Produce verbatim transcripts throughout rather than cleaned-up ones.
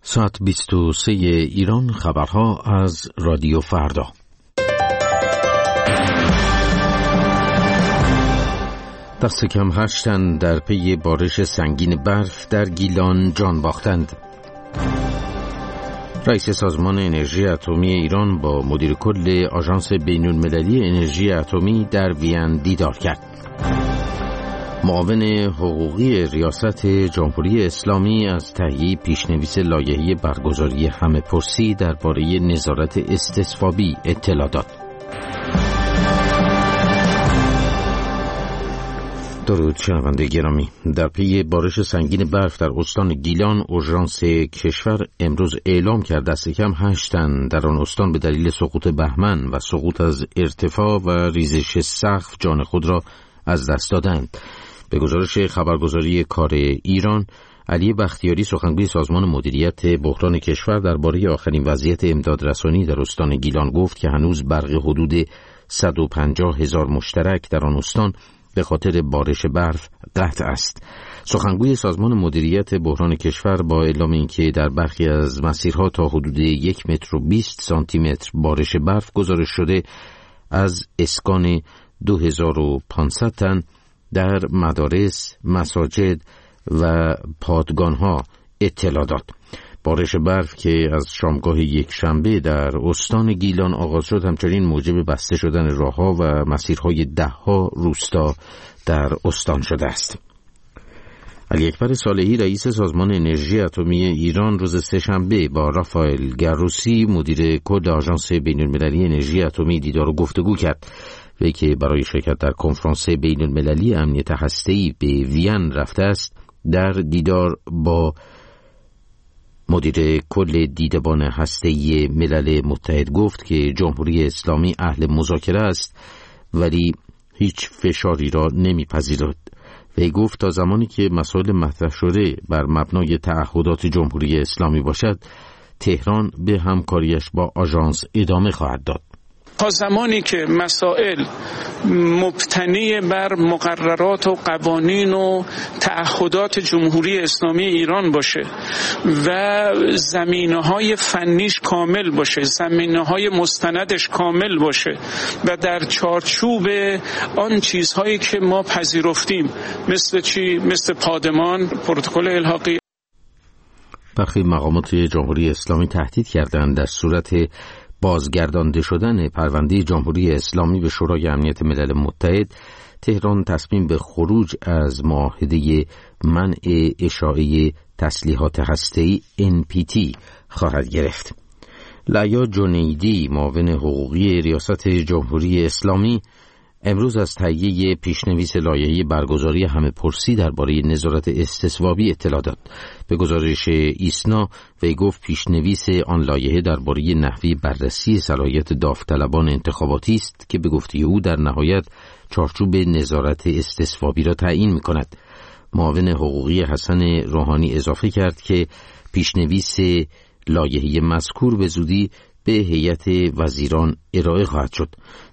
ساعت بیست و سه ایران، خبرها از رادیو فردا. دست کم هشت تن در پی بارش سنگین برف در گیلان جان باختند. رئیس سازمان انرژی اتمی ایران با مدیر کل آژانس بین‌المللی انرژی اتمی در وین دیدار کرد. معاون حقوقی ریاست جمهوری اسلامی از تهیه پیشنویس لایحه برگزاری همه‌پرسی درباره نظارت استصوابی اطلاع داد. درود شنونده گرامی، در پی بارش سنگین برف در استان گیلان، اورژانس کشور امروز اعلام کرد دست کم هشت تن در آن استان به دلیل سقوط بهمن و سقوط از ارتفاع و ریزش سقف جان خود را از دست دادند. به گزارش خبرگزاری کار ایران، علی بختیاری سخنگوی سازمان مدیریت بحران کشور درباره آخرین وضعیت امدادرسانی در استان گیلان گفت که هنوز برق حدود صد و پنجاه هزار مشترک در آن استان به خاطر بارش برف قطع است. سخنگوی سازمان مدیریت بحران کشور با اعلام اینکه در برخی از مسیرها تا حدود یک متر و بیست سانتی متر بارش برف گزارش شده، از اسکان دو هزار و پانصد تن در مدارس، مساجد و پادگانها اطلاع داد. بارش برف که از شامگاه یک شنبه در استان گیلان آغاز شد، همچنین موجب بسته شدن راهها و مسیرهای دهها روستا در استان شده است. علی اکبر صالحی رئیس سازمان انرژی اتمی ایران روز سه‌شنبه با رافائل گروسی مدیر کل آژانس بین‌المللی انرژی اتمی دیدار و گفتگو کرد. وی که برای شرکت در کنفرانس بین‌المللی امنیت هسته‌ای به وین رفته است، در دیدار با مدیر کل دیدبان هسته‌ای ملل متحد گفت که جمهوری اسلامی اهل مذاکره است ولی هیچ فشاری را نمیپذیرد. وی گفت تا زمانی که مسائل مطرح شده بر مبنای تعهدات جمهوری اسلامی باشد، تهران به همکاریش با آژانس ادامه خواهد داد. تا زمانی که مسائل مبتنی بر مقررات و قوانین و تعهدات جمهوری اسلامی ایران باشه و زمینه‌های فنیش کامل باشه، زمینه‌های مستندش کامل باشه و در چارچوب آن چیزهایی که ما پذیرفتیم، مثل چی؟ مثل پادمان، پروتکل الحاقی. برخی مقامات جمهوری اسلامی تهدید کردند در صورت بازگردانده شدن پرونده جمهوری اسلامی به شورای امنیت ملل متحد، تهران تصمیم به خروج از معاهده منع اشاعه تسلیحات هسته‌ای ان پی تی خواهد گرفت. لعیا جنیدی معاون حقوقی ریاست جمهوری اسلامی امروز از تهیه پیشنویس لایحه برگزاری همه‌پرسی درباره نظارت استصوابی اطلاع داد. به گزارش ایسنا، وی گفت پیشنویس آن لایحه درباره نحوه بررسی صلاحیت داوطلبان انتخاباتی است که به گفته او در نهایت چارچوب نظارت استصوابی را تعیین می‌کند. معاون حقوقی حسن روحانی اضافه کرد که پیشنویس لایحه مذکور به زودی به هیئت وزیران ارائه خواهد شد.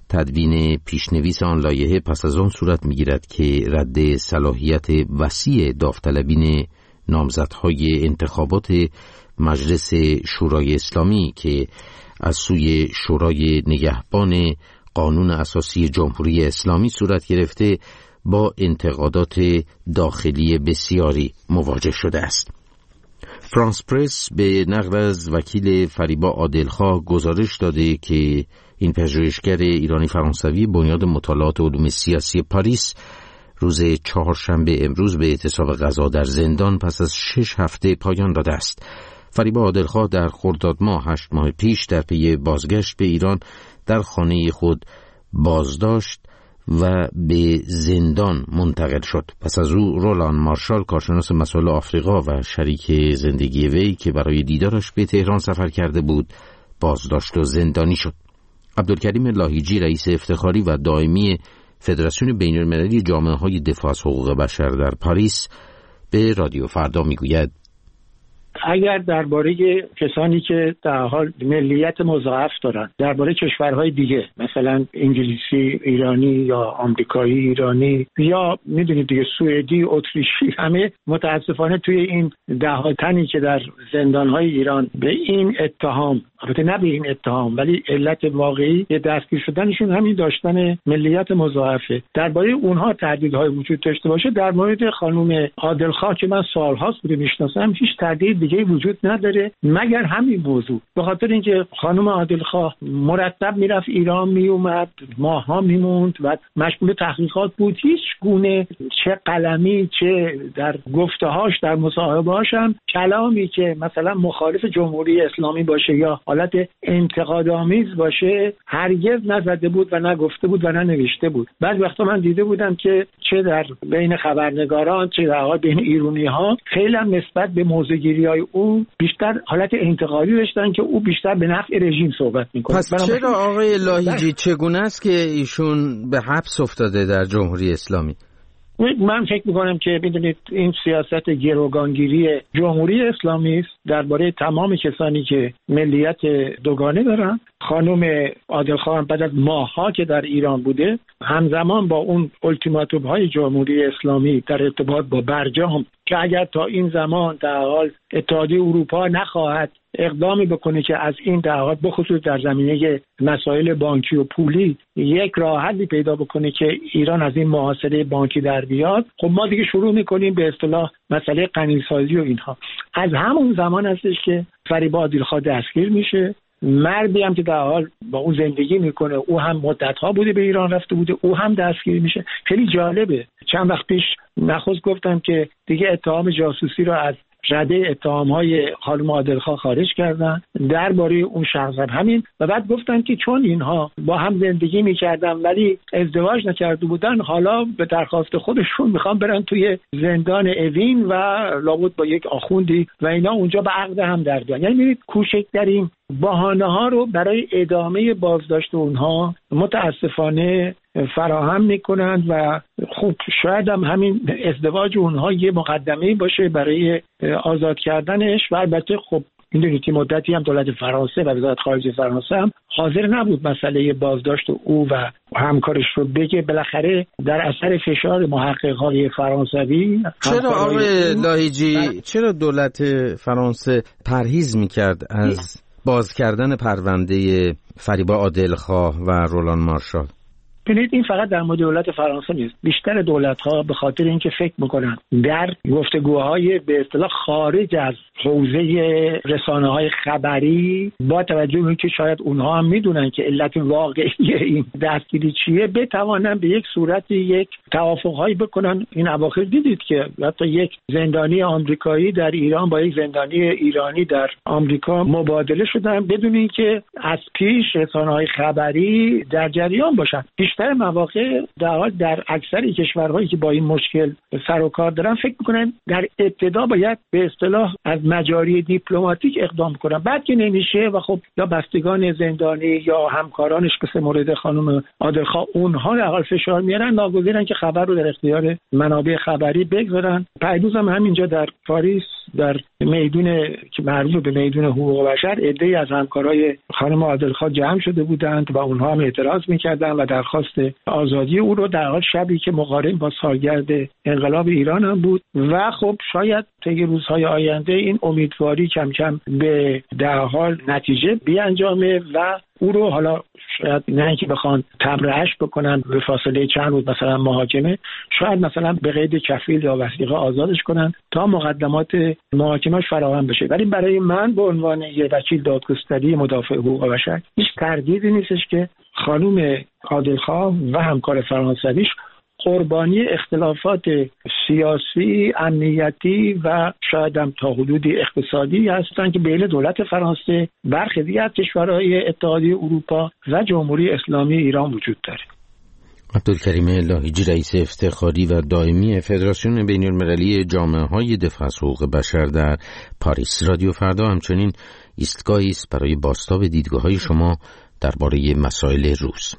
تدوین پیشنویس آن لایحه پس از آن صورت می‌گیرد که رد صلاحیت وسیع داوطلبین نامزدهای انتخابات مجلس شورای اسلامی که از سوی شورای نگهبان قانون اساسی جمهوری اسلامی صورت گرفته، با انتقادات داخلی بسیاری مواجه شده است. فرانس پرس به نقل از وکیل فریبا عادلخواه گزارش داده که این پژوهشگر ایرانی فرانسوی بنیاد مطالعات علوم سیاسی پاریس روز چهارشنبه امروز به اعتصاب غذا در زندان پس از شش هفته پایان داده است. فریبا عادلخواه در خرداد ماه هشت ماه پیش در پی بازگشت به ایران در خانه خود بازداشت و به زندان منتقل شد. پس از او رولان مارشال، کارشناس مسائل آفریقا و شریک زندگی وی که برای دیدارش به تهران سفر کرده بود، بازداشت و زندانی شد. عبدالکریم لاهیجی رئیس افتخاری و دائمی فدراسیون بین‌المللی جامعه‌های دفاع از حقوق بشر در پاریس به رادیو فردا میگوید: اگر درباره کسانی که در حال ملیت مضاعف دارن، درباره کشورهای دیگه مثلا انگلیسی ایرانی یا آمریکایی ایرانی یا میدونید دیگه سوئدی اتریشی، همه متاسفانه توی این ده ها تنی که در زندانهای ایران به این اتهام، البته نه به این اتهام ولی علت واقعی دستگیر شدنشون همین داشتن ملیت مضاعفه، درباره اونها تردیدهای وجود داشته باشه. در مورد خانم عادلخواه که من سالهاست بوده میشناسم هیچ تردید دیگه وجود نداره مگر همین موضوع، به خاطر اینکه خانم عادلخواه مرتب میرفت ایران میومد، ماها میموند و مشغول تحقیقات بود، هیچ گونه چه قلمی چه در گفته‌هاش در مصاحبه‌هاش هم کلامی که مثلا مخالف جمهوری اسلامی باشه یا حالت انتقادآمیز باشه هرگز نزده بود و نگفته بود و ننوشته بود. بعضی وقتا من دیده بودم که چه در بین خبرنگاران چه در حال بین ایرانی‌ها خیلی هم نسبت به موضع‌گیری‌های او بیشتر حالت انتقادی داشتن که او بیشتر به نفع رژیم صحبت می‌کنه. پس چرا آقای لاهیجی چگونه است که ایشون به حبس افتاده در جمهوری اسلامی؟ من فکر میکنم که بدونید این سیاست گروگانگیری جمهوری اسلامی است درباره تمام کسانی که ملیت دوگانه دارن. خانم عادلخواه بعد از ماه‌ها که در ایران بوده همزمان با اون التیماتوم های جمهوری اسلامی در ارتباط با برجام که اگر تا این زمان در حال اتحادیه اروپا نخواهد اقدامی بکنه که از این در حال بخصوص در زمینه مسائل بانکی و پولی یک راه حلی پیدا بکنه که ایران از این محاصره بانکی در بیاد، خب ما دیگه شروع میکنیم به اصطلاح مسئله غنیسازی و اینها. از همون زمان هستش که فریبا عادلخواه دستگیر میشه، مردی هم که در حال با اون زندگی میکنه او هم مدت‌ها بوده به ایران رفته بوده، او هم دستگیر میشه. خیلی جالبه، چند وقت پیش نخست گفتم که دیگه اتهام جاسوسی رو از رده اتهام‌های خانم عادلخواه خارج کردن درباره اون شخص همین، و بعد گفتن که چون اینها با هم زندگی می‌کردن ولی ازدواج نکرده بودن، حالا به درخواست خودشون میخوان برن توی زندان اوین و لابد با یک آخوندی و اینا اونجا به عقد هم در بیان. یعنی می‌بینید کوچکترین بهانه‌ها رو برای ادامه بازداشت اونها متاسفانه فراهم میکنند و خوب شاید هم همین ازدواج اونها یه مقدمه باشه برای آزاد کردنش. و البته خب میدونید که مدتی هم دولت فرانسه و وزارت خارجه فرانسه هم حاضر نبود مسئله بازداشت او و همکارش رو بگه، بالاخره در اثر فشار محقق‌های فرانسوی. چرا آقای لاهیجی چرا دولت فرانسه پرهیز میکرد از باز کردن پرونده فریبا عادلخواه و رولان مارشال؟ ببینید این فقط در مورد دولت فرانسه نیست، بیشتر دولت‌ها به خاطر اینکه فکر می‌کنن در گفتگوهای به اصطلاح خارج از حوزه رسانه‌های خبری با توجه به اینکه شاید اونها هم میدونن که علت واقعی این دستگیری چیه بتوانن به یک صورت یک توافق‌هایی بکنن. این اواخر دیدید که حتی یک زندانی آمریکایی در ایران با یک زندانی ایرانی در آمریکا مبادله شدن بدون اینکه از پیش رسانه‌های خبری در جریان باشن. بیشتر مواقع در حال در اکثر کشورهایی که با این مشکل سر و کار دارن فکر میکنن در ابتدا باید به اصطلاح از مجاری دیپلماتیک اقدام کنن، بعد که نمیشه و خب یا بستگان زندانی یا همکارانش مثل مورد خانم عادلخواه اونها در حال فشار میارن، ناگزیرن که خبر رو در اختیار منابع خبری بگذارن. پیروز هم همینجا در پاریس در میدون که معروف به میدون حقوق بشر عده‌ای از همکارای خانم عادلخواه جمع شده بودند و اونها هم اعتراض میکردن و درخواست آزادی او رو در حال شبی که مقارن با سالگرد انقلاب ایران هم بود و خب شاید طی روزهای آینده این امیدواری کم کم به در حال نتیجه بیانجامه و او رو حالا شاید نه اینکه بخوان تبرئه‌اش بکنن به فاصله چند روز مثلا محاکمه، شاید مثلا به قید کفیل یا وثیقه آزادش کنن تا مقدمات محاکمه‌اش فراهم بشه. ولی برای من به عنوان یک وکیل دادگستری مدافع حقوق بشر هیچ تردیدی نیستش که خانم عادلخواه و همکار فرانسویش قربانی اختلافات سیاسی، امنیتی و شاید هم تا حدودی اقتصادی هستند که بین دولت فرانسه، برخی دیگر از کشورهای اتحادیه اروپا و جمهوری اسلامی ایران وجود داره. عبدالکریم لاهیجی رئیس افتخاری و دائمی فدراسیون بین‌المللی جامعه‌های دفاع از حقوق بشر در پاریس. رادیو فردا همچنین ایستگاهی است برای بازتاب دیدگاه‌های شما درباره مسائل روز.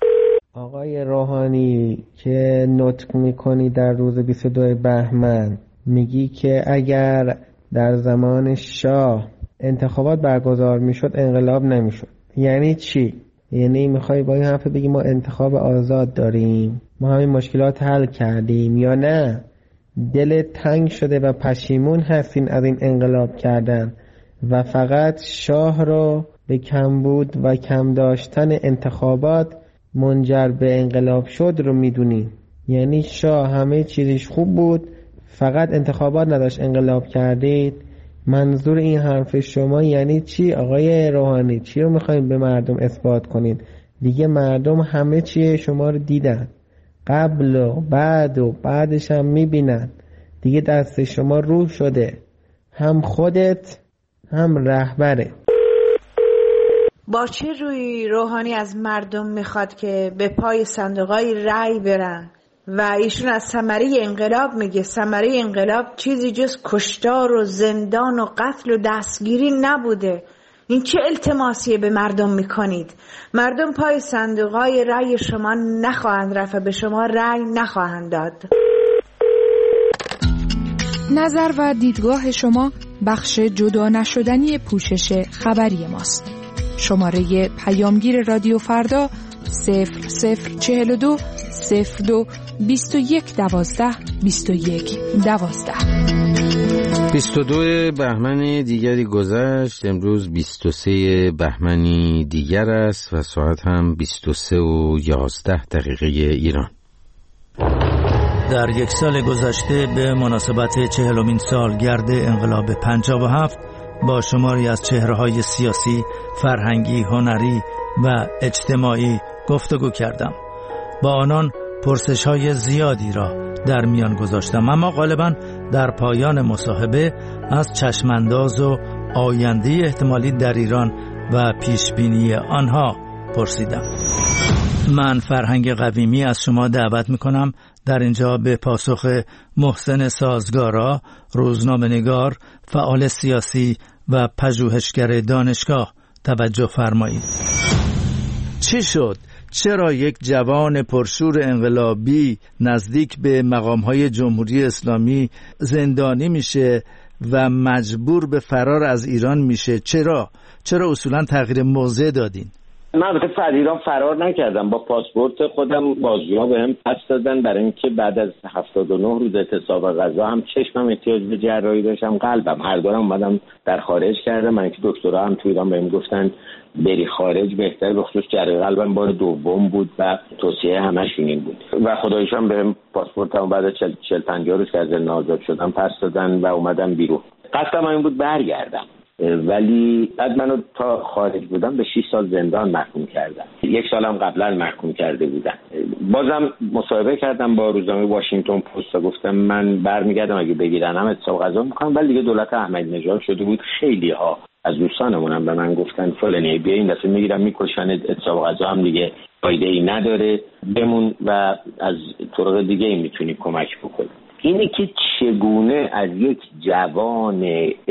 آقای روحانی که نطق می‌کنی در روز بیست و دوم بهمن میگی که اگر در زمان شاه انتخابات برگزار میشد انقلاب نمیشد. یعنی چی؟ یعنی میخوای با این حرف بگی ما انتخاب آزاد داریم، ما همین مشکلات حل کردیم، یا نه دل تنگ شده و پشیمون هستین از این انقلاب کردن و فقط شاه رو به کمبود و کم داشتن انتخابات منجر به انقلاب شد رو میدونیم؟ یعنی شاه همه چیزش خوب بود، فقط انتخابات نداشت انقلاب کردید؟ منظور این حرف شما یعنی چی آقای روحانی؟ چی رو میخواین به مردم اثبات کنید؟ دیگه مردم همه چی شما رو دیدن، قبل و بعد و بعدش هم میبینن. دیگه دست شما روح شده، هم خودت هم رهبره. با چه روی روحانی از مردم میخواد که به پای صندوقای رأی برن و ایشون از ثمره انقلاب میگه؟ ثمره انقلاب چیزی جز کشتار و زندان و قتل و دستگیری نبوده. این چه التماسیه به مردم میکنید؟ مردم پای صندوقای رأی شما نخواهند رفت و به شما رأی نخواهند داد. نظر و دیدگاه شما بخش جدا نشدنی پوشش خبری ماست. شماره پیامگیر رادیو فردا صفر صفر چهل و دو صفر دو بیست و یک دوازده بیست و یک دوازده. بیست و دو بهمن دیگری گذشت، امروز بیست و سه بهمنی دیگر است و ساعت هم بیست و سه و یازده دقیقه ایران. در یک سال گذشته به مناسبت چهلمین سالگرد انقلاب پنجاه و هفت با شماری از چهره‌های سیاسی، فرهنگی، هنری و اجتماعی گفتگو کردم. با آنان پرسش‌های زیادی را در میان گذاشتم، اما غالباً در پایان مصاحبه از چشمانداز و آینده احتمالی در ایران و پیشبینی آنها پرسیدم. من فرهنگ قویمی از شما دعوت میکنم در اینجا به پاسخ محسن سازگارا، روزنامه‌نگار، فعال سیاسی و پژوهشگر دانشگاه توجه فرمایید. چی شد؟ چرا یک جوان پرشور انقلابی نزدیک به مقام‌های جمهوری اسلامی زندانی میشه و مجبور به فرار از ایران میشه؟ چرا؟ چرا اصولاً تغییر موضع دادین؟ من البته از ایران فرار نکردم، با پاسپورت خودم بازجوها بهم پس دادن برای اینکه بعد از هفتاد و نه روز اعتصاب غذا هم چشمم احتیاج به جراحی داشتم، قلبم، هر دو هم اومدم در خارج کردم. من که دکترا هم تو ایران بهم گفتن بری خارج بهتر، به خصوص جراحی قلبم بار دوم بود و توصیه همشون این بود و خداییشان بهم پاسپورتم بعد از چهل پنجاه روز که از زندان آزاد شدم پس دادن و اومدم بیرون. قصدم این بود برگردم، ولی بعد منو تا خارج بودم به شش سال زندان محکوم کردن. یک سالم قبلا محکوم کرده بودن. بازم مصاحبه کردم با روزنامه واشنگتن پست و گفتم من برمیگردم، اگه بگیرنم اعتصاب غذا میکنم. ولی دیگه دولت احمدی نژاد شده بود. خیلی ها از دوستانمون هم به من گفتن فلانی بیا این دفعه میگیرم میکشن، اعتصاب غذا هم دیگه فایده ای نداره، بمون و از طرق دیگه ای میتونی کمک بکنی. اینه که چگونه از یک جوان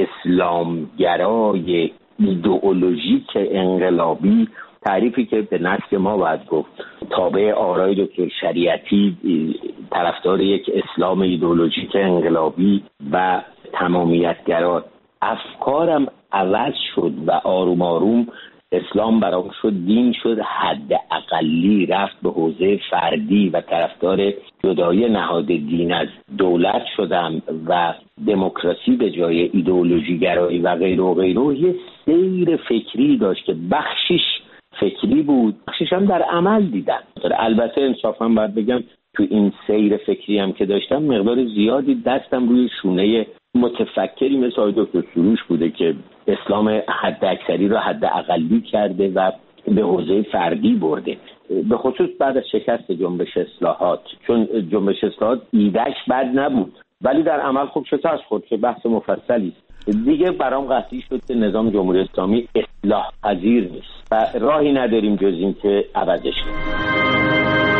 اسلامگرای ایدئولوژیک انقلابی، تعریفی که به نسل ما باید گفت تابع آرای دکتر شریعتی، طرفدار یک اسلام ایدئولوژیک انقلابی و تمامیتگرا، افکارم عوض شد و آروم آروم اسلام برام شد دین، شد حد اقلی، رفت به حوزه فردی و طرفدار جدایی نهاد دین از دولت شدم و دموکراسی به جای ایدئولوژی گرایی و غیره و غیره. یه سیر فکری داشت که بخشش فکری بود، بخشش هم در عمل دیدم. البته انصافا باید بگم تو این سیر فکری هم که داشتم مقدار زیادی دستم روی شونه متفکری مثل دکتر سروش بوده که اسلام حد اکثری را حد اقلی کرده و به حوزه فردی برده، به خصوص بعد از شکست جنبش اصلاحات. چون جنبش اصلاحات ایدهش بد نبود ولی در عمل خوب شکست خورد که بحث مفصلی دیگه. برام قطعی شد که نظام جمهوری اسلامی اصلاح پذیر نیست و راهی نداریم جز این که عوضش کنیم.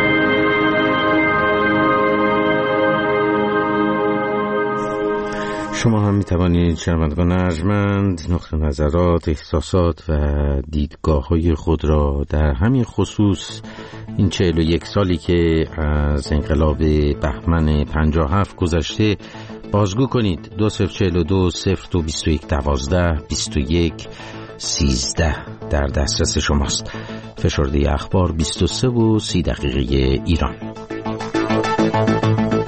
شما هم می توانید شنوندگان ارجمند نقطه نظرات، احساسات و دیدگاه های خود را در همین خصوص این چهل و یک سالی که از انقلاب بهمن پنجاه و هفت گذشته بازگو کنید. دو صفر چهل و دو صفر دو بیست و یک دوازده بیست و یک سیزده در دسترس شماست. فشرده اخبار بیست و سه و سی دقیقه ایران.